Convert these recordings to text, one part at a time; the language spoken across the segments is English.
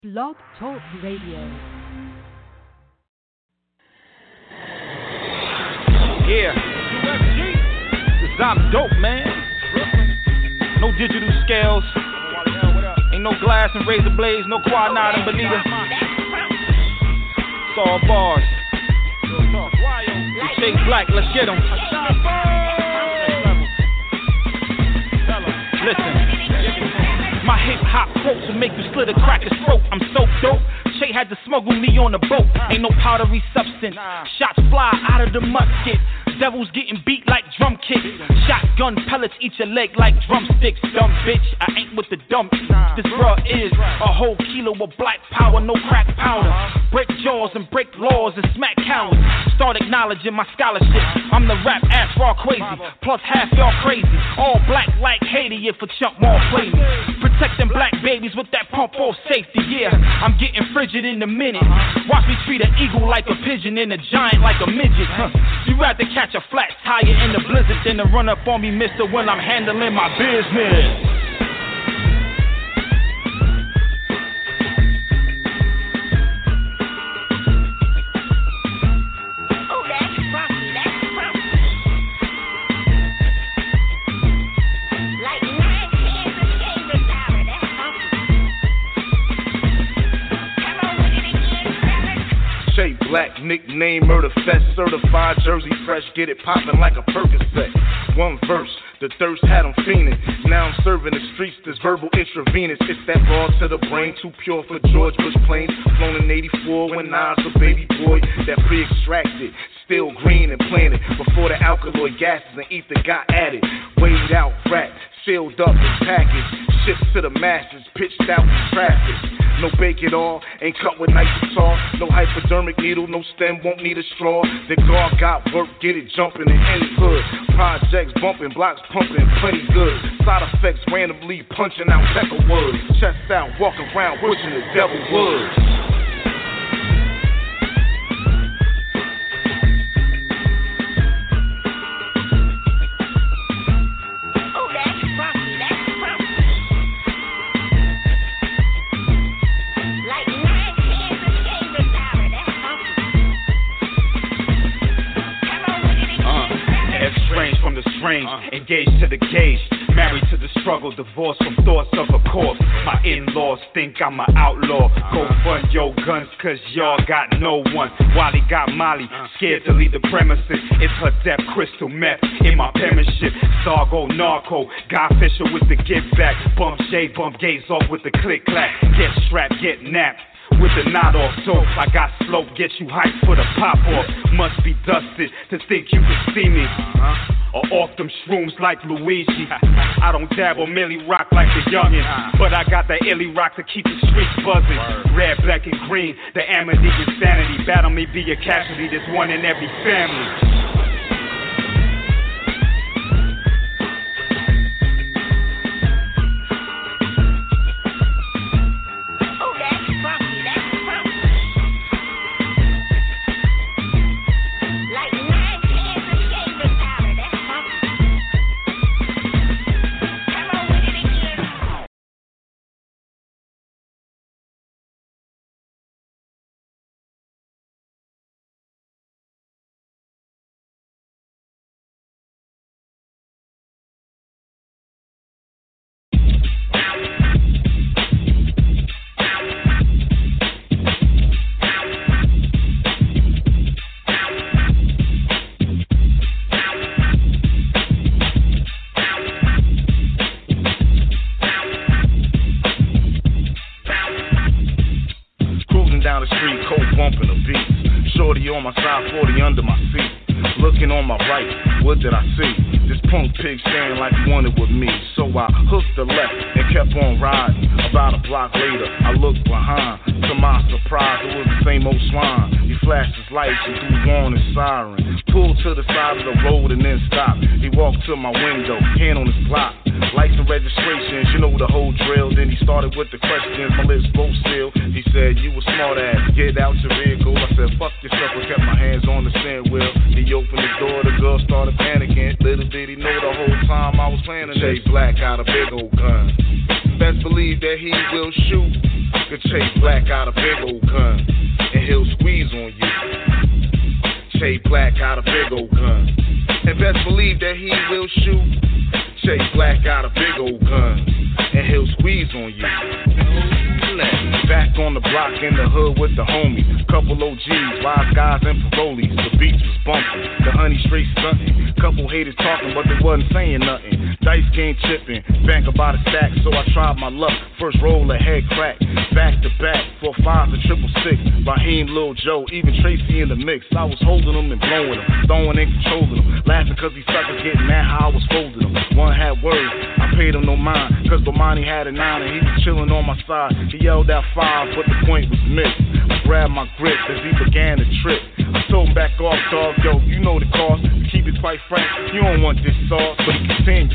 Blog Talk Radio. Yeah, cause I'm dope, man. No digital scales, ain't no glass and razor blades, no quad nine and bonita. It's all bars. Shake Black, let's get 'em. Listen. My hip-hop quotes will make you slit a cracker's throat. I'm so dope, Shay had to smuggle me on the boat. Ain't no powdery substance, shots fly out of the musket. Devils getting beat like drum kicks. Shotgun pellets eat your leg like drumsticks. Dumb bitch, I ain't with the dump. This bruh is a whole kilo of black power, no crack powder. Break jaws and break laws and smack cowards. Start acknowledging my scholarship. I'm the rap ass raw crazy, plus half y'all crazy. All black like Haiti if a chump more play me. Protecting black babies with that pump for safety, yeah. I'm getting frigid in a minute. Watch me treat an eagle like a pigeon and a giant like a midget. You rather catch a flat tire in the blizzard than to run up on me, mister, when I'm handling my business. Black nickname Murder Fest, certified Jersey fresh, get it poppin' like a Percocet. One verse, the thirst had them fiending. Now I'm serving the streets, this verbal intravenous. It's that raw to the brain, too pure for George Bush planes. Flown in 84 when Nas a baby boy. That pre-extracted, still green and planted. Before the alkaloid gases and ether got added. Weighed out, wrapped, sealed up and packaged. Shipped to the masses, pitched out in traffic. No bake at all, ain't cut with nice guitar. No hypodermic needle, no stem, won't need a straw. The guard got work, get it jumping in any hood. Projects bumping, blocks pumping, plenty good. Side effects randomly punching out pepper wood. Chest out, walk around wishing the devil would. Engaged to the gauge, married to the struggle, divorced from thoughts of a corpse. My in-laws think I'm an outlaw. Go fund your guns cause y'all got no one. Wally got Molly, scared to leave the premises. It's her death, crystal meth in my penmanship. Sargo, narco, Guy Fisher with the give back. Bump shade, bump gaze off with the click clack. Get strapped, get napped. With the knot off dope, I got slope, get you hyped for the pop off. Must be dusted to think you can see me. Or off them shrooms like Luigi. I don't dab or merely rock like the youngin', but I got that illy rock to keep the streets buzzing. Red, black, and green, the Amity insanity. Battle me, be a casualty, there's one in every family. On my side, 40 under my seat. Looking on my right, what did I see? This punk pig staring like he wanted with me. So I hooked the left and kept on riding. About a block later, I looked behind. To my surprise, it was the same old swine. He flashed his lights and threw on his siren. Pulled to the side of the road and then stopped. He walked to my window, hand on his Glock. Lights and registrations, you know the whole drill. Then he started with the questions, my lips both sealed. He said, you a smart ass, get out your vehicle. I said, fuck yourself, and kept my hands on the steering wheel. He opened the door, the girl started panicking. Little did he know the whole time I was planning. Jay Black got a big old gun. Best believe that he will shoot. Could Che Black out a big old gun, and he'll squeeze on you. Che Black out a big old gun, and best believe that he will shoot. Che Black out a big old gun, and he'll squeeze on you. Back on the block in the hood with the homies. Couple OGs, wise guys and parolees. The beats was bumping, the honey straight stunting. Couple haters talking, but they wasn't saying nothing. Dice game chipping, bank about a stack, so I tried my luck. First roll a head crack, back to back, 4-5 to 666. Raheem, Lil Joe, even Tracy in the mix. I was holding them and blowing them, throwing and controlling them. Laughing cause these suckers getting mad how I was folding them. One had words, I paid him no mind, cause Bomani had a 9 and he was chilling on my side. He yelled out 5, but the point was missed. I grabbed my grip as he began to trip. I told him back off, dog, yo, you know the cost. To keep it quite frank, you don't want this sauce, but he continued.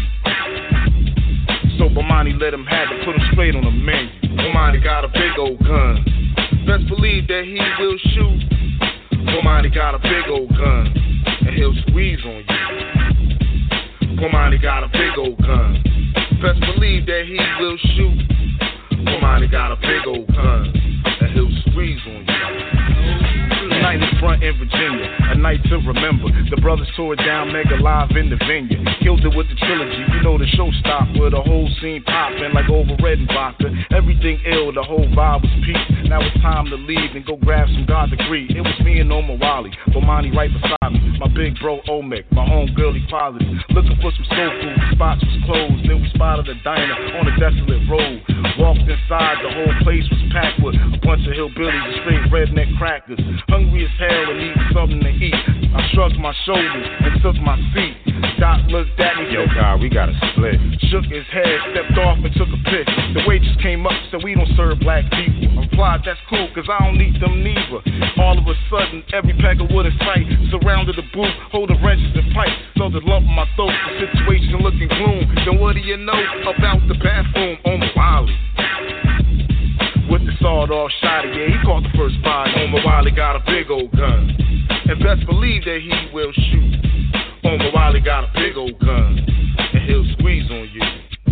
So Bomani let him have it, put him straight on the menu. Bomani got a big old gun, best believe that he will shoot. Bomani got a big old gun, and he'll squeeze on you. Bomani got a big old gun, best believe that he will shoot. Bomani got a big old gun, and he'll squeeze on you. Night in front in Virginia, a night to remember. The brothers tore it down, mega live in the vineyard. Killed it with the trilogy, you know the show stopped with the whole scene popping like over red and vodka. Everything ill, the whole vibe was peace. Now it's time to leave and go grab some God degree. It was me and Omar Wally, Bomani right beside me. My big bro Omek, my homegirl Equality. Looking for some soul food, the spots was closed. Then we spotted a diner on a desolate road. Walked inside, the whole place was packed with a bunch of hillbillies and straight redneck crackers. Hungry as hell and needed something to eat. I shrugged my shoulders and took my seat. Doc looked at me, yo, God, we gotta split. Shook his head, stepped off and took a piss. The waitress came up, said we don't serve black people. I replied, that's cool, cause I don't need them neither. All of a sudden, every pack of wood in sight surrounded the booth, holding wrenches and pipes. Felt a lump in my throat, the situation looking gloom. Then what do you know about the bathroom on the Wally? With the sawed-off shotty, yeah, he caught the first body. Omar Wally got a big old gun, and best believe that he will shoot. Omar Wally got a big old gun, and he'll squeeze on you.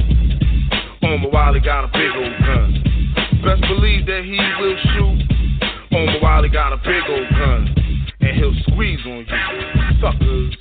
Omar Wally got a big old gun, best believe that he will shoot. Omar Wally got a big old gun, and he'll squeeze on you, suckers.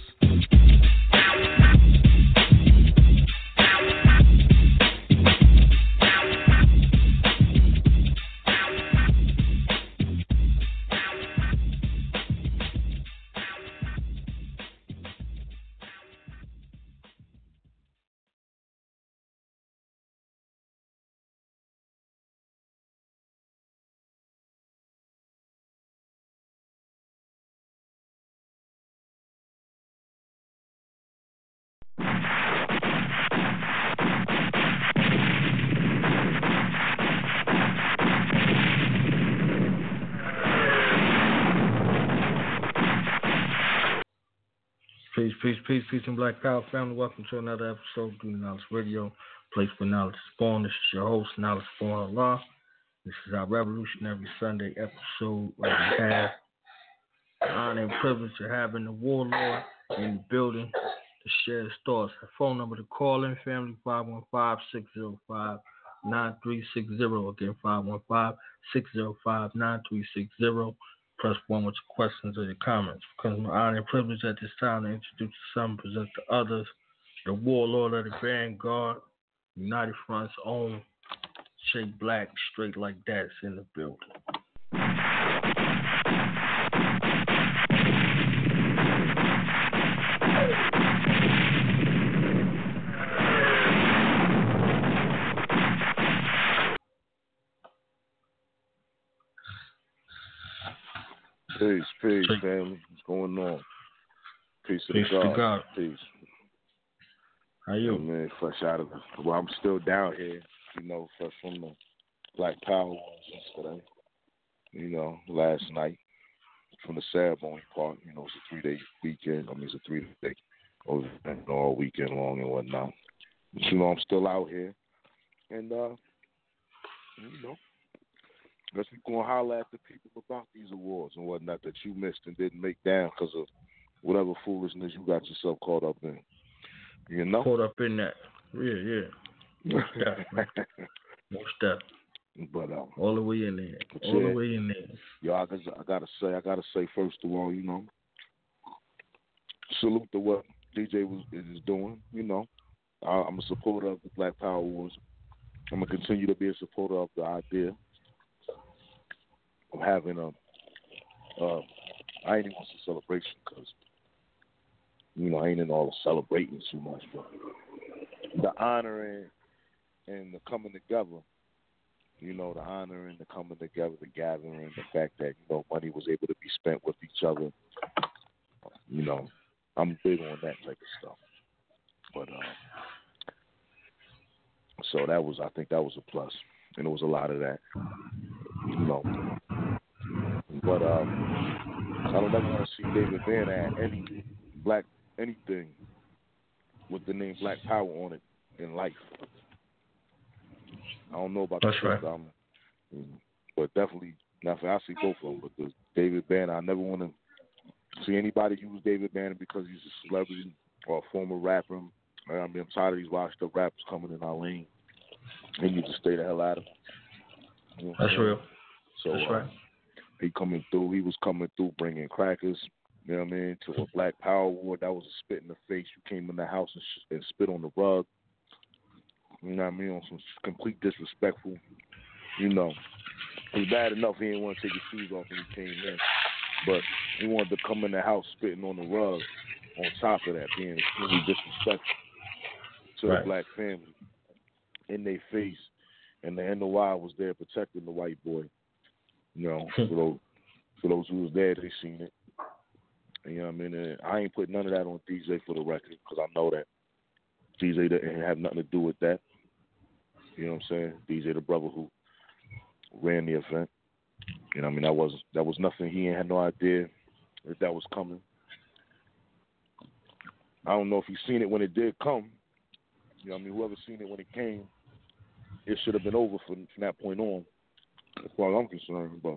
Peace, and Black Power family. Welcome to another episode of Blue Knowledge Radio, place for knowledge is born. This is your host, Knowledge Born Allah. This is our revolutionary Sunday episode where we have the honor and privilege of having the warlord in the building to share his thoughts. Our phone number to call in, family, 515-605-9360. Again, 515-605-9360. Press 1 with your questions or your comments. Because my honor and privilege at this time to introduce some, present to others, the warlord of the Vanguard, United Front's own Che Black, straight like that's in the building. Peace, family. What's going on? Peace to God. Peace. How you? Man, fresh out of the... Well, I'm still down here, fresh from the Black Power ones yesterday. Last night from the ceremony part. It's a 3-day weekend. It's a 3-day event all weekend long and whatnot. But, I'm still out here. And, let's be going to holler at the people about these awards and whatnot that you missed and didn't make down because of whatever foolishness you got yourself caught up in. Caught up in that. Yeah. Most definitely. But all the way in there. All the way in there. Yo, I gotta say, first of all, salute to what DJ is doing. I'm a supporter of the Black Power Wars. I'm gonna continue to be a supporter of the idea of having I ain't even want to say celebration because I ain't in all the celebrating too much, but the honoring and the coming together. The honoring, the coming together, the gathering, the fact that money was able to be spent with each other. I'm big on that type of stuff. But so I think that was a plus, and there was a lot of that. But I don't ever want to see David Banner at anything with the name Black Power on it in life. I don't know about That's the right. system, but definitely, I see both of them. But the David Banner, I never want to see anybody use David Banner because he's a celebrity or a former rapper. I'm tired of these washed up rappers coming in our lane. They need to stay the hell out of it. That's real. So, that's right. He was coming through bringing crackers, to a Black Power Award. That was a spit in the face. You came in the house and spit on the rug. On some complete disrespectful. It was bad enough he didn't want to take his shoes off when he came in, but he wanted to come in the house spitting on the rug on top of that, being extremely disrespectful to the black family in their face. And the NOI was there protecting the white boy. For those who was there, they seen it. And, I ain't put none of that on DJ for the record because I know that DJ didn't have nothing to do with that. You know what I'm saying? DJ, the brother who ran the event. That was nothing. He ain't had no idea that was coming. I don't know if he seen it when it did come. Whoever seen it when it came, it should have been over from that point on, as far as I'm concerned. But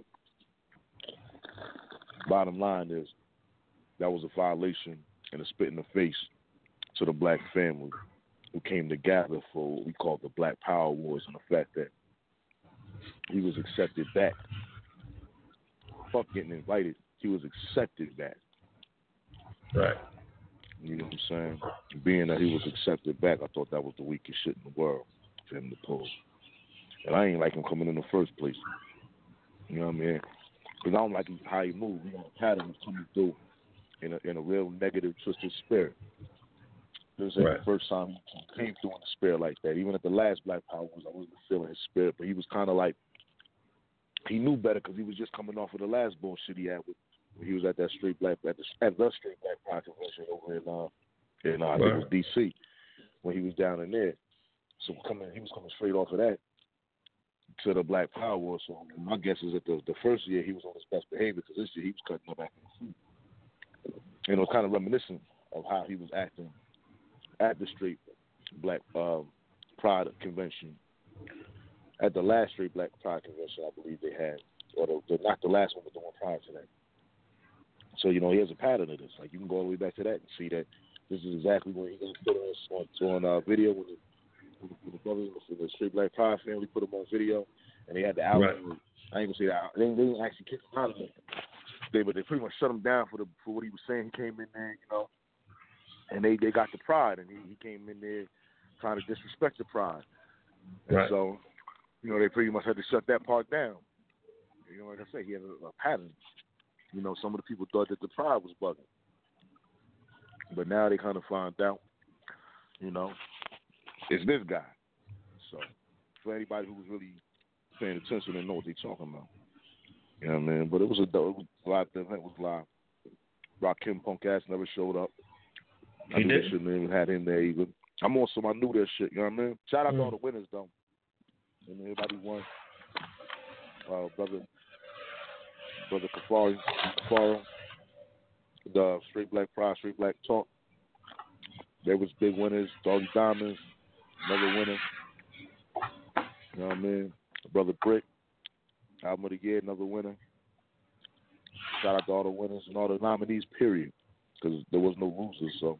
bottom line is, that was a violation and a spit in the face to the black family who came together for what we call the Black Power Wars, and the fact that he was accepted back. Fuck getting invited. He was accepted back. Right. You know what I'm saying? Being that he was accepted back, I thought that was the weakest shit in the world for him to pull. And I ain't like him coming in the first place. You know what I mean? Because I don't like how he moved. He got a pattern of coming through in a real negative, twisted spirit. This ain't the first time he came through in the spirit like that. Even at the last Black Power Wars, I wasn't feeling his spirit, but he was kind of like, he knew better because he was just coming off of the last bullshit he had with, when he was at that Straight Black, at the Straight Black Pride convention over in I think it was D.C. when he was down in there. So he was coming straight off of that to the Black Power Wars. So my guess is that the first year he was on his best behavior because this year he was cutting up back in the feet. And it was kind of reminiscent of how he was acting at the Straight Black Pride convention. At the last Straight Black Pride convention, I believe they had, or not the last one, but the one prior to that. So, he has a pattern of this. Like, you can go all the way back to that and see that this is exactly when he got put on video when the brothers in the Straight Black Pride family put him on video, and they had the album. Right. I ain't gonna say that. They didn't actually kick him out of it. But they pretty much shut him down for what he was saying. He came in there, and they got the Pride, and he came in there trying to disrespect the Pride. And so, they pretty much had to shut that part down. Like I say, he had a pattern. Some of the people thought that the Pride was bugging. But now they kind of find out, it's this guy. So, for anybody who was really paying attention, they know what they're talking about. You know what I mean? But it was live. The event was live. Rakim Punk ass never showed up. I knew they shouldn't even had him there either. I knew their shit, you know what I mean? Shout out to all the winners, though. And everybody won. Brother Kafaro, the Straight Black Pride, Straight Black Talk. There was big winners. Doggy Diamonds, another winner. You know what I mean? Brother Brick, Album of the Year, another winner. Shout out to all the winners and all the nominees, period. Because there was no losers, so,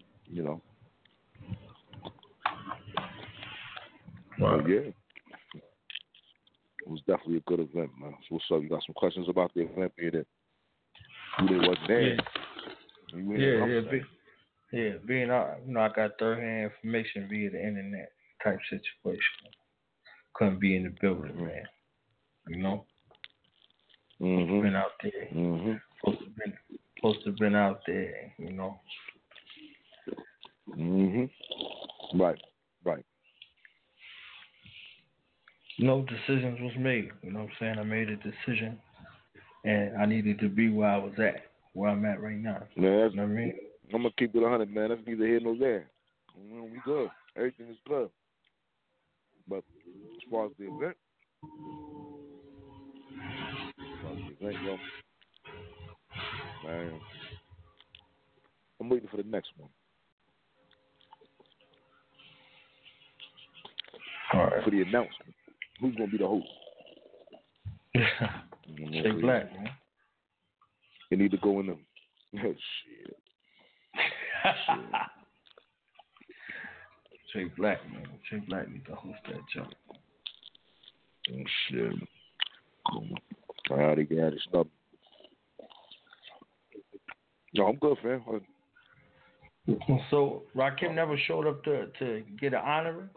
Wow. Yeah. It was definitely a good event, man. So what's up? You got some questions about the event, being that you wasn't there? Being I got third-hand information via the internet type situation. Couldn't be in the building, man. You know. Been out there. Supposed to have been out there, you know. Right. No decisions was made. You know what I'm saying? I made a decision, and I needed to be where I was at, where I'm at right now. Man, you know what I mean? I'm gonna keep it 100, man. That's neither here nor there. We good. Everything is good. But as far as the event, yo, man, I'm waiting for the next one. All right. For the announcement. Who's gonna be the host? Jay Black, man. You need to go in them. Shit. Jay Black, man. Jay Black need to host that joke. Shit. Alright, got it. Stop. No, I'm good, fam. So Rakim never showed up to get an honoring?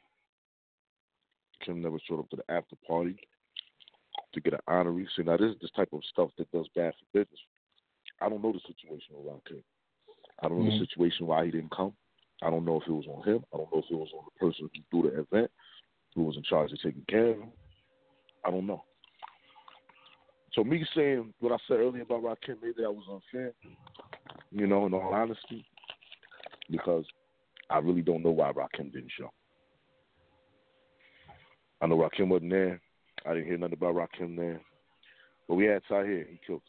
Kim never showed up to the after party to get an honorary. See, now this is this type of stuff that does bad for business. I don't know the situation with Rakim. I don't know the situation why he didn't come. I don't know if it was on him. I don't know if it was on the person who threw the event, who was in charge of taking care of him. I don't know. So me saying what I said earlier about Rakim, maybe that was unfair, you know, in all honesty, because I really don't know why Rakim didn't show. I know Rakim wasn't there. I didn't hear nothing about Rakim there. But we had Ty here. He killed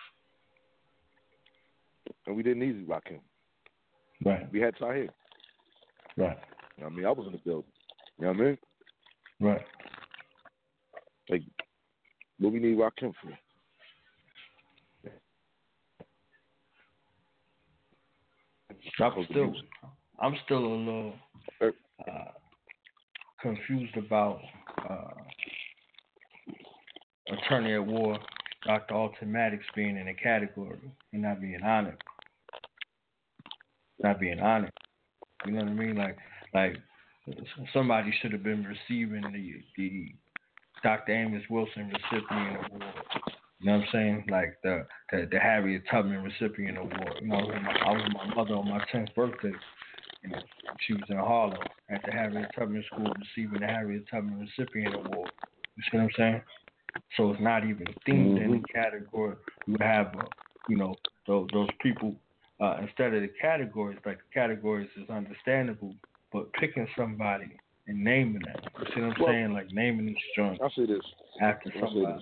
it. And we didn't need Rakim. Right. We had Ty here. Right. You know what I mean? I was in the building. You know what I mean? Right. Like, what we need Rakim for? I'm still a little confused about Attorney at War, Dr. Ultimatics being in a category and not being honored. You know what I mean? Like somebody should have been receiving the Dr. Amos Wilson recipient award. You know what I'm saying? Like the Harriet Tubman recipient award. You know, I was with my mother on my 10th birthday. You know, she was in Harlem at the Harriet Tubman School receiving the Harriet Tubman recipient award. You see what I'm saying? So it's not even themed in the category. You have, those people instead of the categories. Like the categories is understandable, but picking somebody and naming them. You see what I'm saying? Like naming these joints. I'll say this. After somebody.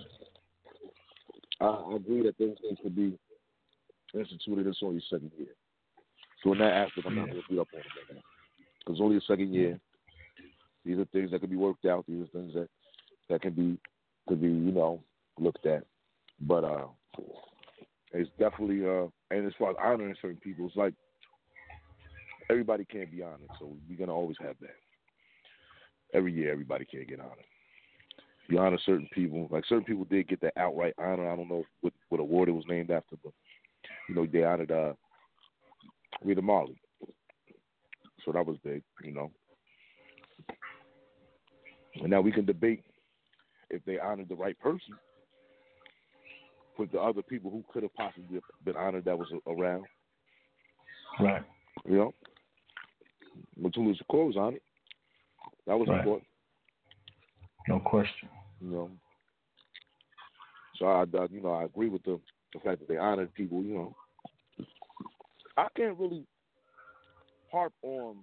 I agree that those things could be instituted. It's only second year. So in that aspect, I'm not going to beat up on it right now. Because it's only a second year. These are things that can be worked out. These are things that could be, looked at. But it's definitely, and as far as honoring certain people, it's like everybody can't be honored. So we're going to always have that. Every year, everybody can't get honored. You honor certain people. Like certain people did get that outright honor. I don't know what award it was named after, but, they honored Rita Marley. So that was big, And now we can debate if they honored the right person with the other people who could have possibly been honored that was around. Right. Mutulu Shakur was honored. That was important. No question. So I agree with the fact that they honored people, I can't really harp on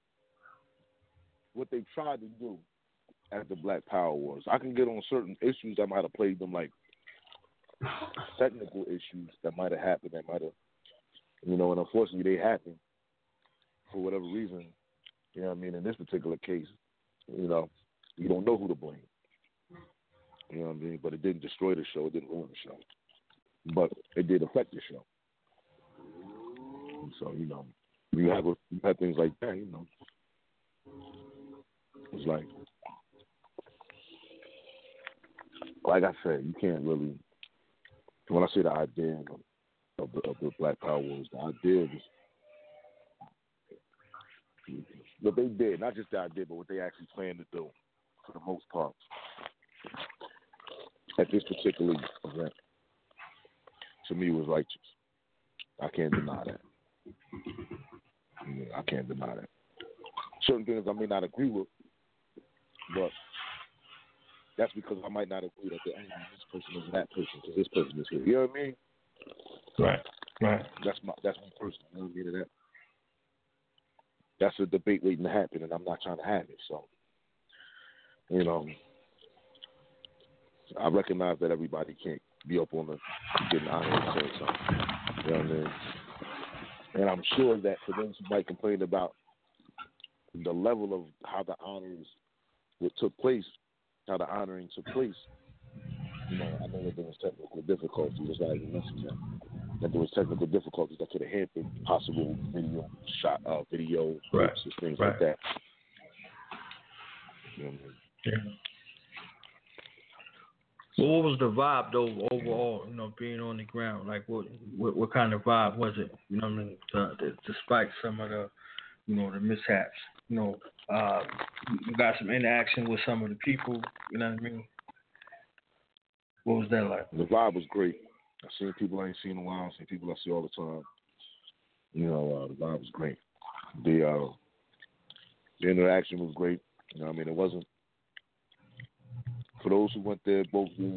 what they tried to do at the Black Power Wars. I can get on certain issues that might have played them, like technical issues that might have happened, that might have, and unfortunately they happened for whatever reason. You know what I mean? In this particular case, you don't know who to blame. You know what I mean? But it didn't destroy the show. It didn't ruin the show. But it did affect the show. And so, you have things like that, It's like, like I said, you can't really. When I say the idea of the Black Power was, the idea was what they did, not just the idea, but what they actually planned to do, for the most part, at this particular event. To me, was righteous. I can't deny that. I can't deny that. Certain things I may not agree with, but that's because I might not agree that this person is that person because this person is here. You know what I mean? Right. That's my person. You know what I mean? That that's a debate waiting to happen, and I'm not trying to have it. So, I recognize that everybody can't be up on the getting honor and saying something. You know what I mean? And I'm sure that for those who might complain about the level of how the honors took place, how the honoring took place, I know that there was technical difficulties. That's not even mentioned that there was technical difficulties that could have hampered possible video clips and things like that. You know what I mean? Yeah. Well, what was the vibe though overall? Being on the ground, like what kind of vibe was it? You know what I mean? Despite some of the, the mishaps, you got some interaction with some of the people. You know what I mean? What was that like? The vibe was great. I seen people I ain't seen in a while. I seen people I see all the time. The vibe was great. The interaction was great. It wasn't. For those who went there both years,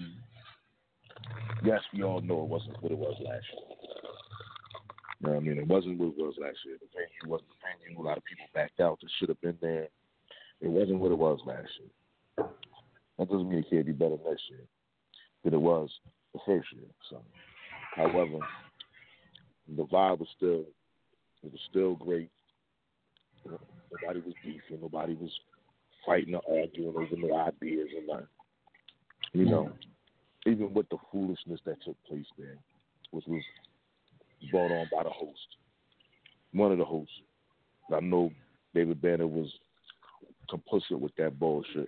yes, we all know it wasn't what it was last year. It wasn't what it was last year. The venue wasn't the venue. A lot of people backed out that should have been there. It wasn't what it was last year. That doesn't mean it can't be better next year than it was the first year. So, however, the vibe was still great. Nobody was beefing. Nobody was fighting or arguing over no ideas or nothing. Even with the foolishness that took place there, which was brought on by the host, one of the hosts. I know David Banner was complicit with that bullshit.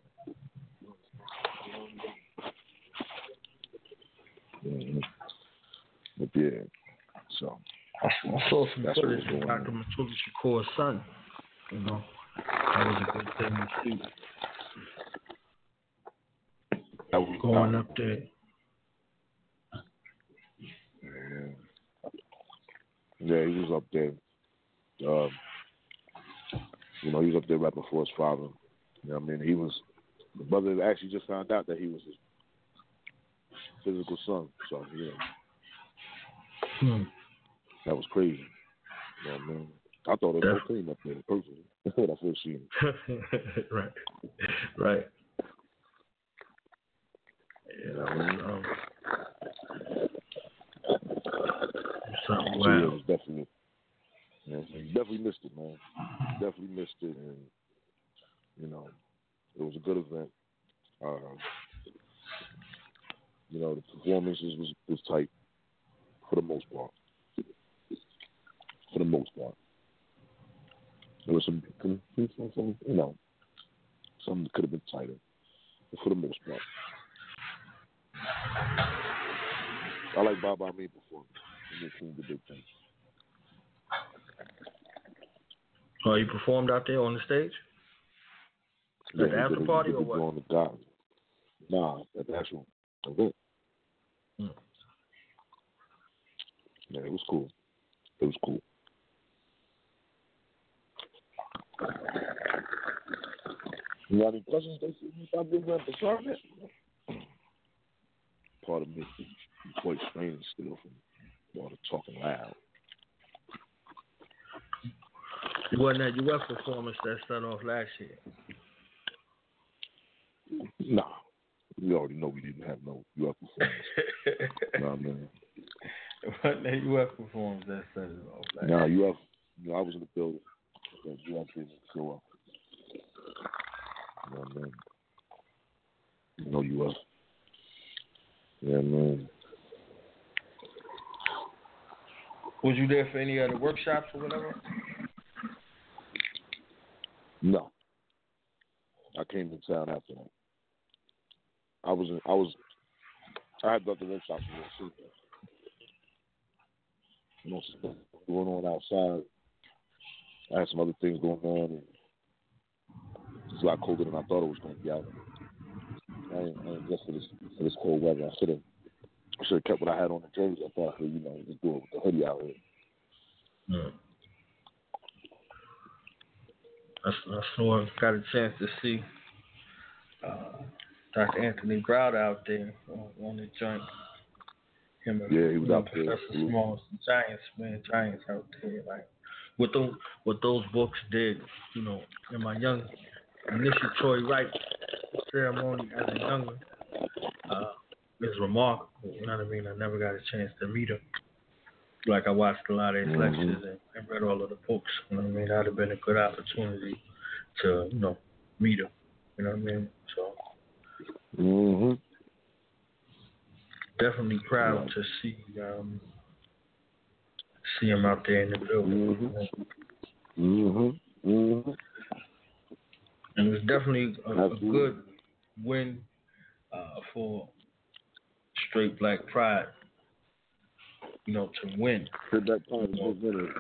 But yeah, so I saw some footage of Dr. Mutulu Shakur's son. That was a good thing to see. Going up there. Yeah, he was up there. He was up there right before his father. The brother actually just found out that he was his physical son. So, that was crazy. I thought it was okay up there, personally. That's what I first seen. Right. Something wild. Yeah, it was definitely. You definitely missed it, man. Definitely missed it, and it was a good event. The performances was tight for the most part. There was some could have been tighter, but for the most part. I like Baba Amin performance. He did the big thing. Oh, you performed out there on the stage? Yeah, at the after party or what? Nah, at the actual event. Yeah, it was cool. You got any questions they see me about Big Red Department? Part of me is quite strange still from all the talking loud. It wasn't that UF performance that started off last year? Nah. We already know we didn't have no UF performance. You know what I mean? It wasn't that UF performance that started off last year. Nah, UF, I was in the building. UF didn't show up. You know what I mean? UF. Yeah, man. Was you there for any other workshops or whatever? No. I came to town after that. I had got the workshop for this shit. You know, stuff going on outside. I had some other things going on, and it's a lot colder than I thought it was going to be out. I ain't just for this cold weather. I should have kept what I had on the jersey. I thought I could, just do it with the hoodie out here. I saw, got a chance to see Dr. Anthony Browder out there on the joint. He was out there. Professor Small's Giants out there. Like what those books did, in my young initiatory rites ceremony as a youngin', is remarkable. You know what I mean? I never got a chance to meet him. Like I watched a lot of his lectures and read all of the books. You know what I mean? That'd have been a good opportunity to, meet him. You know what I mean? So definitely proud to see him out there in the building. And it was definitely a good win for straight black pride. To win. Straight black pride was winners.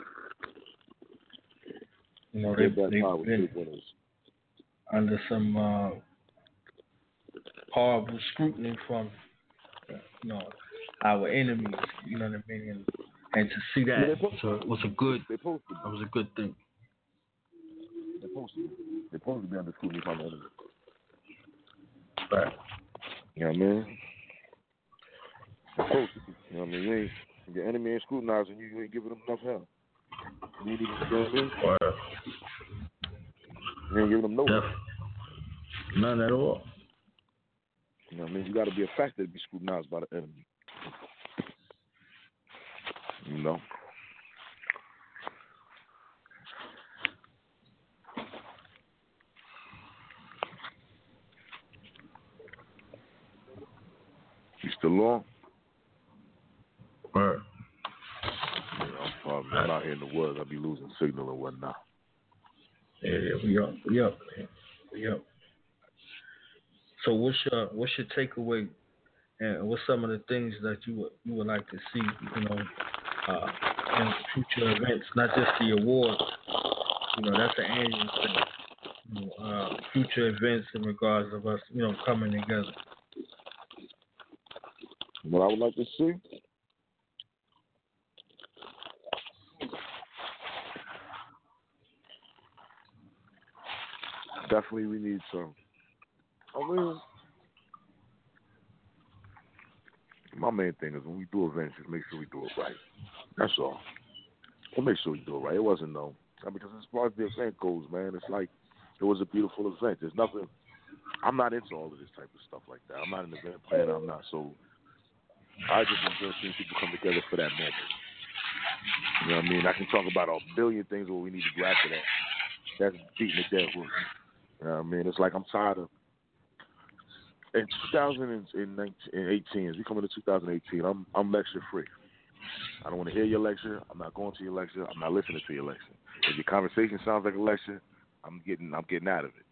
They've been under some horrible scrutiny from our enemies. You know what I mean? And to see that was a good thing. They're supposed to be under scrutiny from the enemy. Right. You know what I mean? They're supposed to be. You know what I mean? Your enemy ain't scrutinizing you, you ain't giving them enough help. You ain't even, you ain't giving them no help. None at all. You know what I mean? You got to be a factor to be scrutinized by the enemy. You still on? Right. I'm out here in the woods. I'll be losing signal and whatnot. Yeah, we up, man. We up. So what's your takeaway, and what's some of the things that you would like to see, in future events, not just the awards. That's an annual thing. Future events in regards of us, coming together. What I would like to see? Definitely we need some. My main thing is when we do events, just make sure we do it right. That's all. We'll make sure we do it right. It wasn't because as far as the event goes, man, it's like it was a beautiful event. There's nothing. I'm not into all of this type of stuff like that. I'm not an event planner. I'm not so. I just enjoy seeing people come together for that moment. You know what I mean? I can talk about a billion things what we need to do after that. That's beating the dead horse. You know what I mean? It's like I'm tired of. In 2018, as we come into 2018, I'm lecture free. I don't want to hear your lecture. I'm not going to your lecture. I'm not listening to your lecture. If your conversation sounds like a lecture, I'm getting out of it.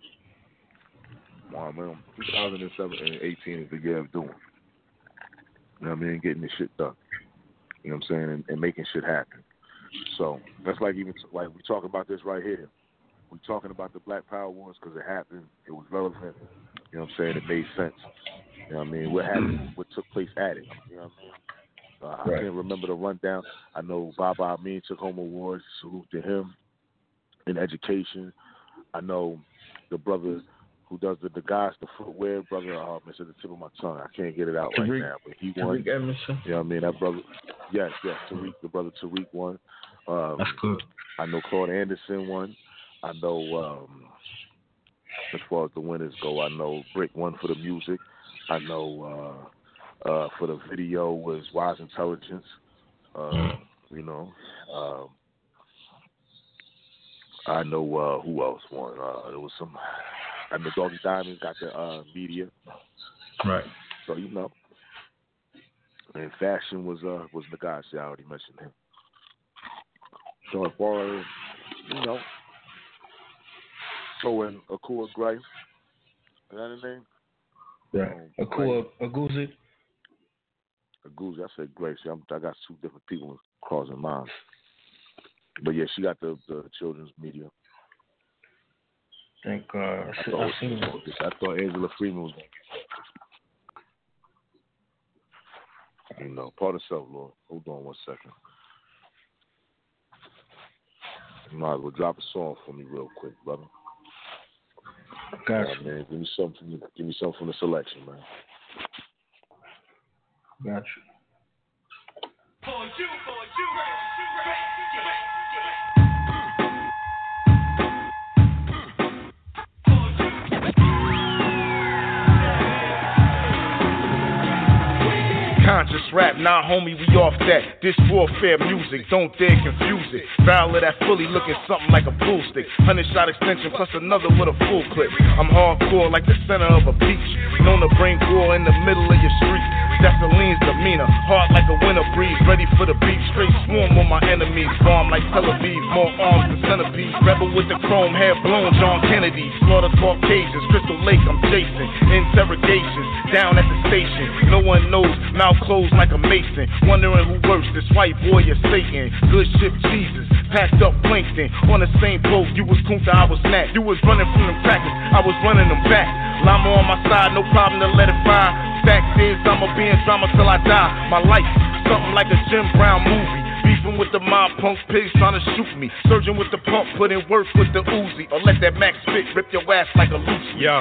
2018 is the year of doing. You know what I mean? Getting this shit done. You know what I'm saying? And making shit happen. So that's like even like we talk about this right here. We're talking about the Black Power Wars because it happened. It was relevant. You know what I'm saying? It made sense. You know what I mean? What happened? What took place at it? You know what I mean? I can't remember the rundown. I know Baba Amin took home awards. Salute to him. In education, I know the brother who does the guys, the footwear brother. It's at the tip of my tongue. I can't get it out right now, but he won. Tariq Emerson. You know what I mean? That brother. Yes. Tariq, the brother Tariq won. That's good. I know Claude Anderson won. I know, as far as the winners go, I know Brick won for the music. I know for the video was Wise Intelligence. I know who else won. There was some. I know Doggy Diamond got the media. Right. So and fashion was Nagase. I already mentioned him. So as far as so in Akua Gray, is that his name? Yeah. Aguzi. Aguzi, I said Grace. I got two different people crossing minds. But yeah, she got the children's media. I thought Angela Freeman was going to be. Part of self, Lord. Hold on 1 second. You might as well drop a song for me real quick, brother. Gotcha. Man, give me something from the selection, man. Gotcha. For you. Conscious rap, nah homie, we off that. This warfare music, don't dare confuse it. Barrel of that fully looking something like a pool stick. 100-shot extension plus another with a full clip. I'm hardcore like the center of a beach. Known to bring war in the middle of your street. That's Celine's demeanor, hard like a winter breeze. Ready for the beat, straight swarm on my enemies. Bomb like Tel Aviv, more arms than centipedes. Rebel with the chrome hair blown, John Kennedy. Slaughter Caucasians, Crystal Lake, I'm Jason. Interrogations, down at the station. No one knows, mouth closed like a mason. Wondering who worse, this white boy or Satan. Good ship Jesus, packed up Plankton. On the same boat, you was Kunta, I was Nat. You was running from them crackers, I was running them back. Llama on my side, no problem to let it fire. Fact is, I'ma be in drama till I die. My life, something like a Jim Brown movie. Beefing with the mob, punk pigs trying to shoot me. Surging with the pump, put in work with the Uzi. Or let that Max spit rip your ass like a loose. Yeah.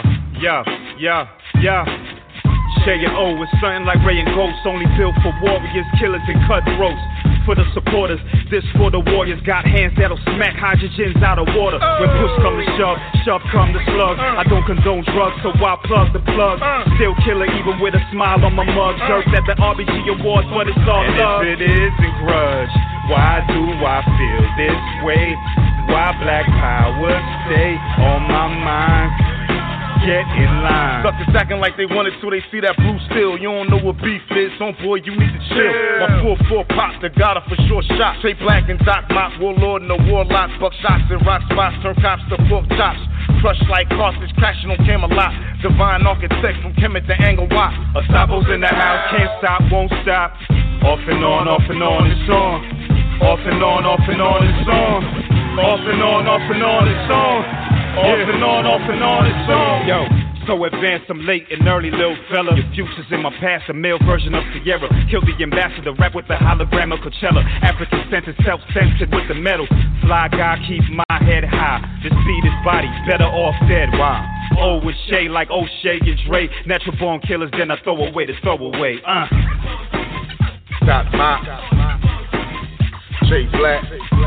Shay and O is something like Ray and Ghost, only built for warriors, killers, and cutthroats. For the supporters, this for the warriors. Got hands that'll smack hydrogens out of water. When push come to shove come to slug. I don't condone drugs, so I plug the plug. Still killer even with a smile on my mug. Jerked at the RBG Awards, but it's all love. And if it isn't grudge, why do I feel this way? Why black power stay on my mind? Get in line. Suckers acting like they wanted to, they see that blue steel. You don't know what beef is, homeboy, you need to chill. My 4-4 pop, the got her for sure shot. Straight black and Doc Mop, warlord and the warlock. Buckshots and rock spots, turn cops to pork chops. Crushed like cartridge, crashing on Camelot. Divine architect from Kemet to Anglewatt. Asabo's in the house, can't stop, won't stop. Off and on, it's on. Off and on, it's on. Off and on, it's on. Off and on, it's on. Yo, so advanced, I'm late and early, little fella. Your future's in my past, a male version of Sierra. Kill the ambassador, rap with the hologram of Coachella. African-centered, self-centered with the metal. Fly guy, keep my head high. This beat is body, better off dead. Wow. Oh, with Shay like O'Shea and Dre. Natural born killers, then I throw away the throwaway. Doc Mop, Jay Black,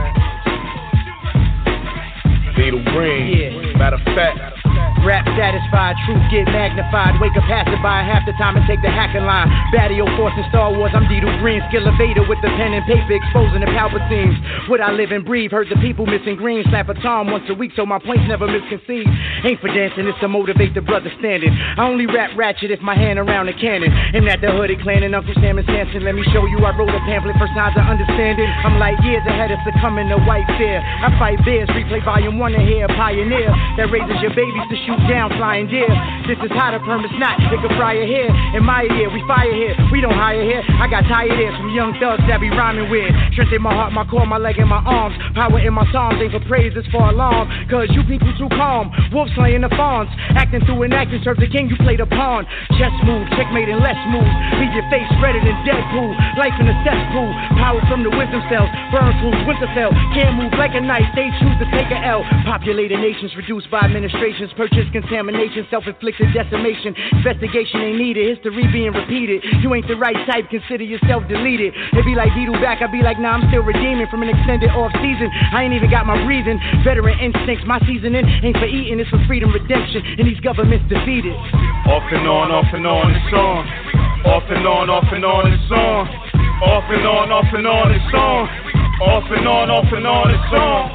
Needle Green, matter of fact. Rap satisfied, truth get magnified. Wake up passerby half the time and take the hacking line. Battle Force in Star Wars, I'm Needle Green. Skill Vader with the pen and paper, exposing the Palpatines. What I live and breathe, heard the people missing green. Slap a tom once a week so my points never misconceived. Ain't for dancing, it's to motivate the brother standing. I only rap ratchet if my hand around the cannon. Aim at the hooded clan and Uncle Sam and Samson. Let me show you, I wrote a pamphlet for signs of understanding. I'm like years ahead of succumbing to white fear. I fight bears, replay volume 1 to hear a pioneer that raises your babies to shoot down flying deer. This is how the permits not, it could fry your hair. In my ear, we fire here, we don't hire here. I got tired ears from young thugs that be rhyming with. Strength in my heart, my core, my leg, and my arms. Power in my psalms, ain't for praise, it's for alarm. Cause you people too calm, wolf slaying the fawns. Acting through an acting, serve the king, you play the pawn. Chess move, checkmate and less moves. Leave your face redder than Deadpool. Life in a cesspool, power from the wisdom cells. Burn through Winterfell, can't move like a knife, they choose to take a L. Populated nations reduced by administrations. Purchase contamination, self-inflicted decimation. Investigation ain't needed, history being repeated. You ain't the right type, consider yourself deleted. It be like Beetle back, I be like, nah, I'm still redeeming from an extended off season. I ain't even got my breathing. Veteran instincts, my seasoning ain't for eating, it's for freedom, redemption, and these governments defeated. Off and on, it's on. Off and on, it's on. Off and on, it's on. Off and on, it's on.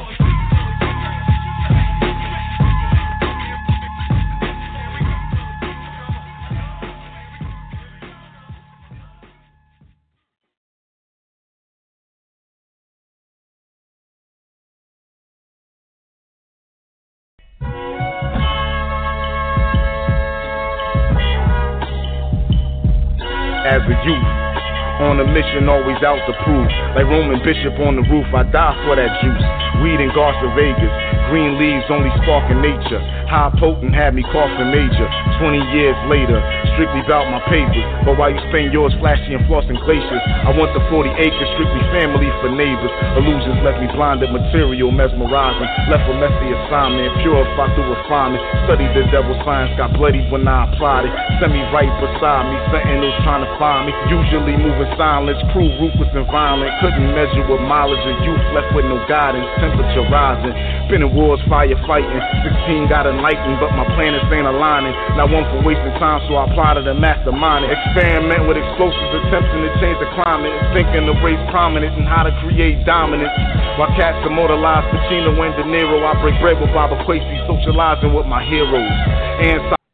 as a youth. On a mission, always out to prove. Like Roman Bishop on the roof, I die for that juice. Weed in Garza Vegas, green leaves only sparking nature. High potent had me coughing major. 20 years later, strictly bout my papers. But while you spend yours flashy and flossing glaciers, I want the 40 acres, strictly family for neighbors. Illusions left me blinded, material mesmerizing. Left a messy assignment, purified through refinement. Studied the devil's science, got bloody when I applied it. Send me right beside me, sentinels trying to find me. Usually moving silence, crew ruthless and violent. Couldn't measure with mileage of youth, left with no guidance. Temperature rising, been in wars, firefighting. 16 got enlightened, but my planets ain't aligning. Not one for wasting time, so I apply to the mastermind. Experiment with explosives, attempting to change the climate. Thinking of race prominence and how to create dominance. While cats immortalize Pacino and De Niro, I break bread with Bob Quasey, socializing with my heroes. And